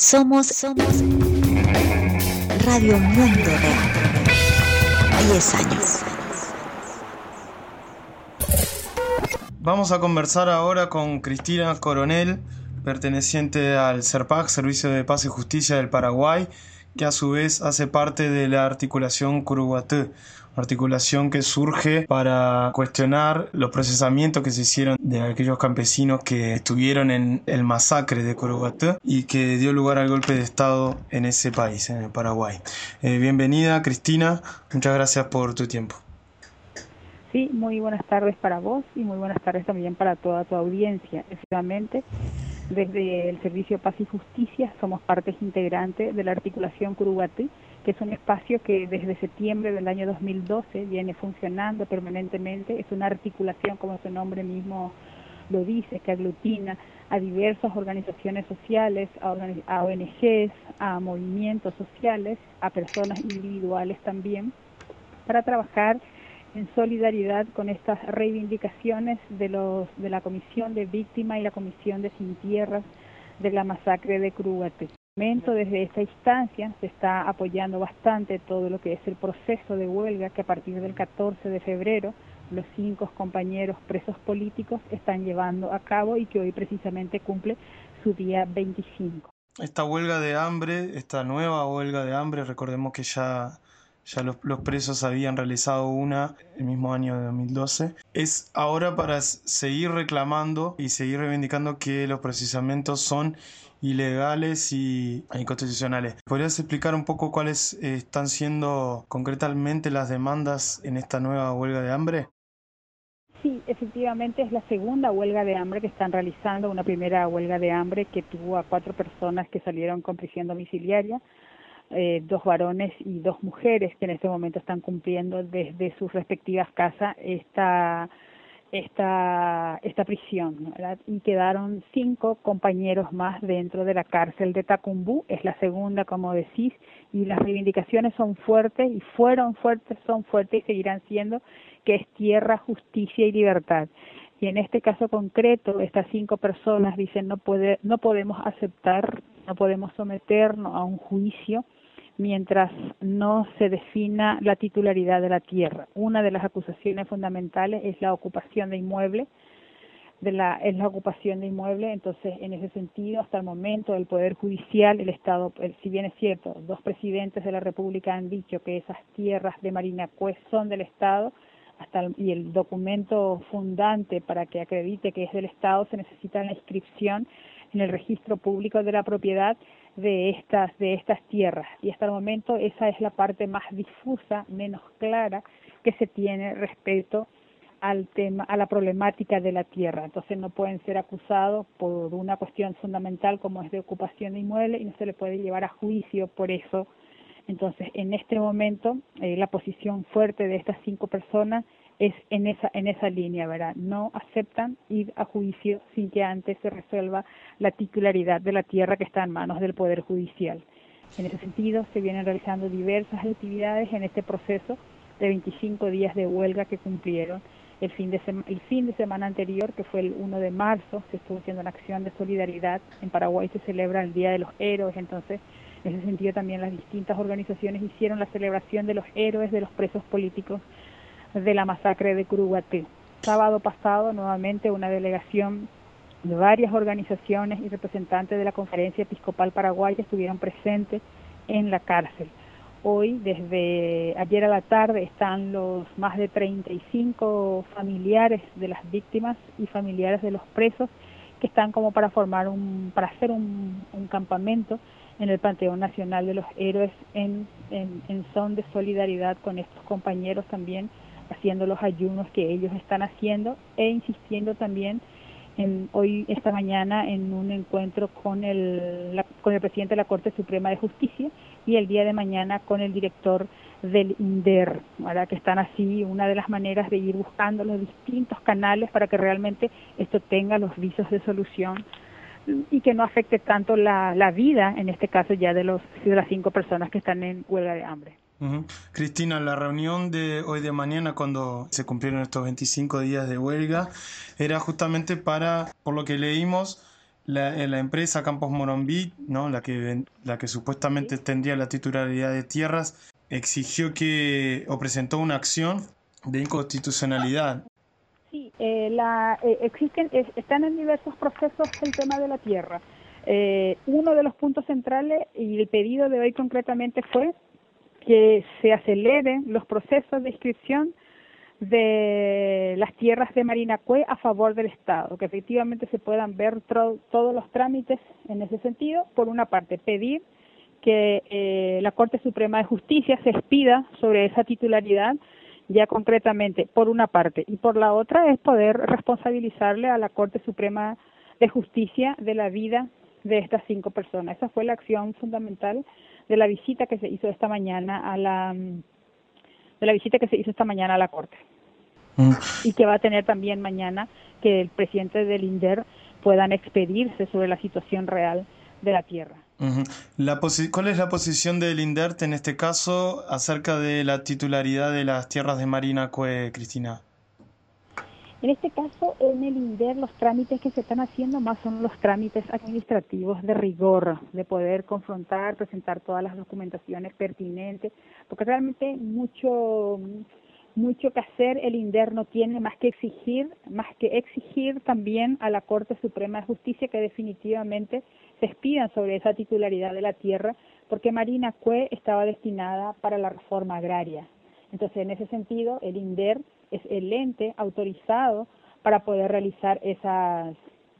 Somos Radio Mundo Real. 10 años. Vamos a conversar ahora con Cristina Coronel, perteneciente al SERPAJ, Servicio de Paz y Justicia del Paraguay, que a su vez hace parte de la articulación Curuguatú, articulación que surge para cuestionar los procesamientos que se hicieron de aquellos campesinos que estuvieron en el masacre de Curuguatú y que dio lugar al golpe de Estado en ese país, en el Paraguay. Bienvenida, Cristina, muchas gracias por tu tiempo. Sí, muy buenas tardes para vos y muy buenas tardes también para toda tu audiencia. Efectivamente, desde el Servicio Paz y Justicia somos partes integrantes de la articulación Curuguatú, que es un espacio que desde septiembre del año 2012 viene funcionando permanentemente. Es una articulación, como su nombre mismo lo dice, que aglutina a diversas organizaciones sociales, a ONGs, a movimientos sociales, a personas individuales también, para trabajar en solidaridad con estas reivindicaciones de la Comisión de Víctimas y la Comisión de Sin Tierras de la masacre de Curuguatú. Desde esta instancia se está apoyando bastante todo lo que es el proceso de huelga que a partir del 14 de febrero los 5 compañeros presos políticos están llevando a cabo y que hoy precisamente cumple su día 25. Esta huelga de hambre, esta nueva huelga de hambre, recordemos que ya los presos habían realizado una el mismo año de 2012. Es ahora para seguir reclamando y seguir reivindicando que los procesamientos son ilegales y inconstitucionales. ¿Podrías explicar un poco cuáles están siendo concretamente las demandas en esta nueva huelga de hambre? Sí, efectivamente es la segunda huelga de hambre que están realizando. Una primera huelga de hambre que tuvo a 4 personas que salieron con prisión domiciliaria, 2 varones y 2 mujeres que en este momento están cumpliendo desde sus respectivas casas esta prisión, ¿verdad? Y quedaron 5 compañeros más dentro de la cárcel de Tacumbú. Es la segunda, como decís, y las reivindicaciones son fuertes y fueron fuertes, son fuertes y seguirán siendo, que es tierra, justicia y libertad. Y en este caso concreto, estas 5 personas dicen no podemos aceptar, no podemos someternos a un juicio mientras no se defina la titularidad de la tierra. Una de las acusaciones fundamentales es la ocupación de inmueble, entonces en ese sentido hasta el momento el Poder Judicial, el Estado, si bien es cierto, 2 presidentes de la República han dicho que esas tierras de Marinacue son del Estado, y el documento fundante para que acredite que es del Estado se necesita la inscripción en el registro público de la propiedad de estas tierras, y hasta el momento esa es la parte más difusa, menos clara que se tiene respecto al tema, a la problemática de la tierra. Entonces no pueden ser acusados por una cuestión fundamental como es de ocupación de inmueble y no se le puede llevar a juicio por eso. Entonces en este momento la posición fuerte de estas 5 personas es en esa línea, ¿verdad? No aceptan ir a juicio sin que antes se resuelva la titularidad de la tierra que está en manos del Poder Judicial. En ese sentido, se vienen realizando diversas actividades en este proceso de 25 días de huelga que cumplieron. El fin de semana anterior, que fue el 1 de marzo, se estuvo haciendo una acción de solidaridad. En Paraguay se celebra el Día de los Héroes, entonces en ese sentido también las distintas organizaciones hicieron la celebración de los héroes de los presos políticos de la masacre de Curuguatú. Sábado pasado, nuevamente, una delegación de varias organizaciones y representantes de la Conferencia Episcopal Paraguaya estuvieron presentes en la cárcel. Hoy, desde ayer a la tarde, están los más de 35 familiares de las víctimas y familiares de los presos que están como para hacer un campamento en el Panteón Nacional de los Héroes en son de solidaridad con estos compañeros también, haciendo los ayunos que ellos están haciendo e insistiendo también esta mañana en un encuentro con el presidente de la Corte Suprema de Justicia y el día de mañana con el director del INDER, ¿verdad? Que están así, una de las maneras de ir buscando los distintos canales para que realmente esto tenga los visos de solución y que no afecte tanto la vida, en este caso ya de las 5 personas que están en huelga de hambre. Cristina, la reunión de hoy de mañana, cuando se cumplieron estos 25 días de huelga, era justamente por lo que leímos, la empresa Campos Morumbi, ¿no? La que supuestamente tendría la titularidad de tierras, exigió o presentó una acción de inconstitucionalidad. Sí, están en diversos procesos el tema de la tierra. Uno de los puntos centrales y el pedido de hoy concretamente fue que se aceleren los procesos de inscripción de las tierras de Marinacue a favor del Estado, que efectivamente se puedan ver todos los trámites en ese sentido. Por una parte, pedir que la Corte Suprema de Justicia se expida sobre esa titularidad, ya concretamente, por una parte, y por la otra es poder responsabilizarle a la Corte Suprema de Justicia de la vida de estas 5 personas. Esa fue la acción fundamental de la visita que se hizo esta mañana a la Corte. Y que va a tener también mañana que el presidente del INDER puedan expedirse sobre la situación real de la tierra. ¿Cuál es la posición del INDERT en este caso acerca de la titularidad de las tierras de Marinacue, Cristina? En este caso, en el INDER, los trámites que se están haciendo más son los trámites administrativos de rigor, de poder confrontar, presentar todas las documentaciones pertinentes, porque realmente mucho que hacer. El INDER no tiene más que exigir también a la Corte Suprema de Justicia que definitivamente se expidan sobre esa titularidad de la tierra, porque Marinacue estaba destinada para la reforma agraria. Entonces, en ese sentido, el INDER es el ente autorizado para poder realizar esas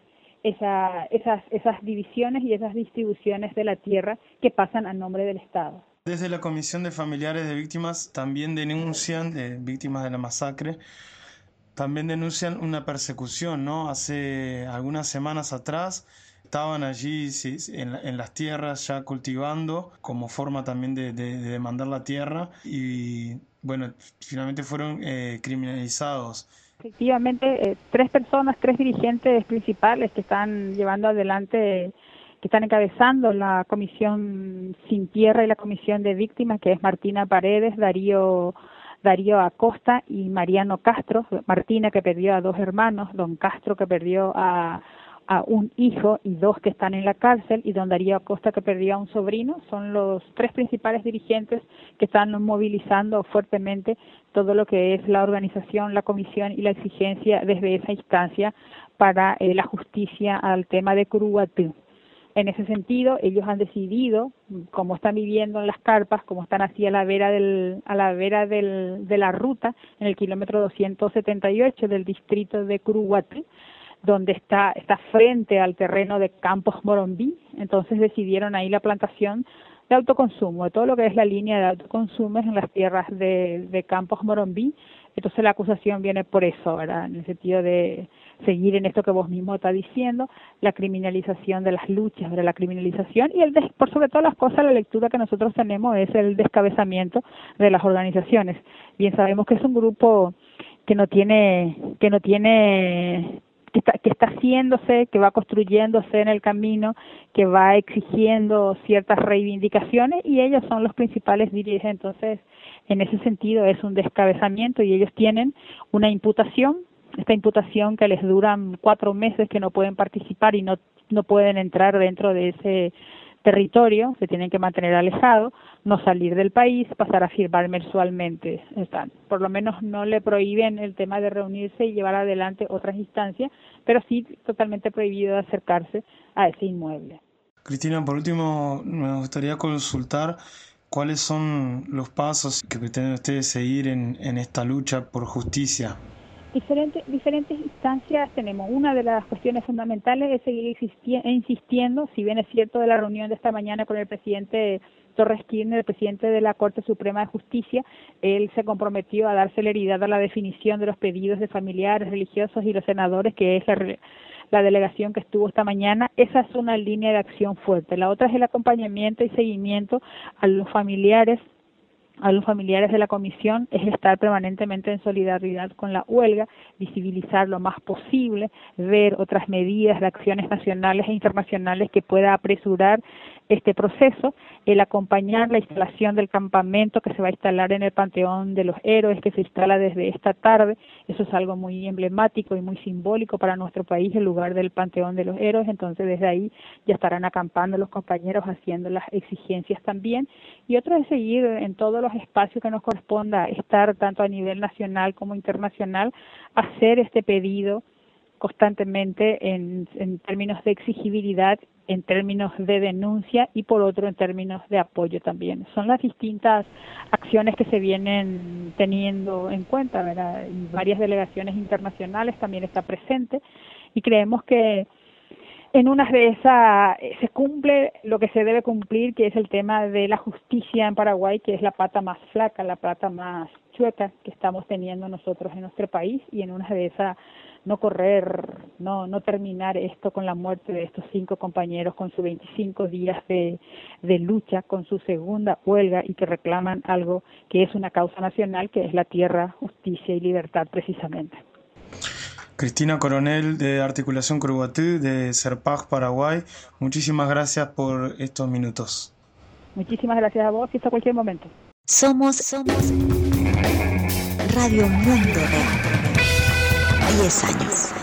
divisiones y esas distribuciones de la tierra que pasan a nombre del Estado. Desde la Comisión de Familiares de Víctimas también denuncian, víctimas de la masacre, también denuncian una persecución, ¿no? Hace algunas semanas atrás estaban allí en las tierras ya cultivando como forma también de demandar la tierra y bueno, finalmente fueron criminalizados. Efectivamente, 3 dirigentes principales que están llevando adelante, que están encabezando la Comisión Sin Tierra y la Comisión de Víctimas, que es Martina Paredes, Darío Acosta y Mariano Castro. Martina, que perdió a 2 hermanos, don Castro, que perdió a un hijo y 2 que están en la cárcel, y don Darío Acosta, que perdió a un sobrino. Son los 3 principales dirigentes que están movilizando fuertemente todo lo que es la organización, la comisión y la exigencia desde esa instancia para la justicia al tema de Curuguatú. En ese sentido, ellos han decidido, como están viviendo en las carpas, como están así a la vera de la ruta, en el kilómetro 278 del distrito de Curuguatú, donde está frente al terreno de Campos Morumbi. Entonces decidieron ahí la plantación de autoconsumo, de todo lo que es la línea de autoconsumo en las tierras de Campos Morumbi. Entonces la acusación viene por eso, ¿verdad? En el sentido de seguir en esto que vos mismo estás diciendo, la criminalización de las luchas, de la criminalización y por sobre todas las cosas, la lectura que nosotros tenemos es el descabezamiento de las organizaciones. Bien sabemos que es un grupo que está haciéndose, que va construyéndose en el camino, que va exigiendo ciertas reivindicaciones, y ellos son los principales dirigentes. Entonces, en ese sentido es un descabezamiento, y ellos tienen una imputación, esta imputación que les duran 4 meses, que no pueden participar y no pueden entrar dentro de ese territorio, se tienen que mantener alejados, no salir del país, pasar a firmar mensualmente. Por lo menos no le prohíben el tema de reunirse y llevar adelante otras instancias, pero sí totalmente prohibido de acercarse a ese inmueble. Cristina, por último, me gustaría consultar cuáles son los pasos que pretenden ustedes seguir en esta lucha por justicia. Diferentes instancias tenemos. Una de las cuestiones fundamentales es seguir insistiendo, si bien es cierto de la reunión de esta mañana con el presidente Torres Kirchner, el presidente de la Corte Suprema de Justicia, él se comprometió a dar celeridad a la definición de los pedidos de familiares, religiosos y los senadores, que es la delegación que estuvo esta mañana. Esa es una línea de acción fuerte. La otra es el acompañamiento y seguimiento a los familiares a los familiares de la comisión es estar permanentemente en solidaridad con la huelga, visibilizar lo más posible, ver otras medidas de acciones nacionales e internacionales que pueda apresurar este proceso, el acompañar la instalación del campamento que se va a instalar en el Panteón de los Héroes, que se instala desde esta tarde. Eso es algo muy emblemático y muy simbólico para nuestro país, el lugar del Panteón de los Héroes. Entonces desde ahí ya estarán acampando los compañeros haciendo las exigencias también. Y otro es seguir en todos los espacios que nos corresponda estar, tanto a nivel nacional como internacional, hacer este pedido constantemente en términos de exigibilidad, en términos de denuncia y por otro en términos de apoyo también. Son las distintas acciones que se vienen teniendo en cuenta, ¿verdad? Y varias delegaciones internacionales también está presente y creemos que en unas de esas se cumple lo que se debe cumplir, que es el tema de la justicia en Paraguay, que es la pata más flaca, la pata más chueca que estamos teniendo nosotros en nuestro país, y en unas de esas no terminar esto con la muerte de estos 5 compañeros con sus 25 días de lucha, con su segunda huelga y que reclaman algo que es una causa nacional, que es la tierra, justicia y libertad precisamente. Cristina Coronel, de Articulación Curuguatú, de Serpag Paraguay, muchísimas gracias por estos minutos. Muchísimas gracias a vos y hasta cualquier momento. Somos Radio Mundo Real. 10 años.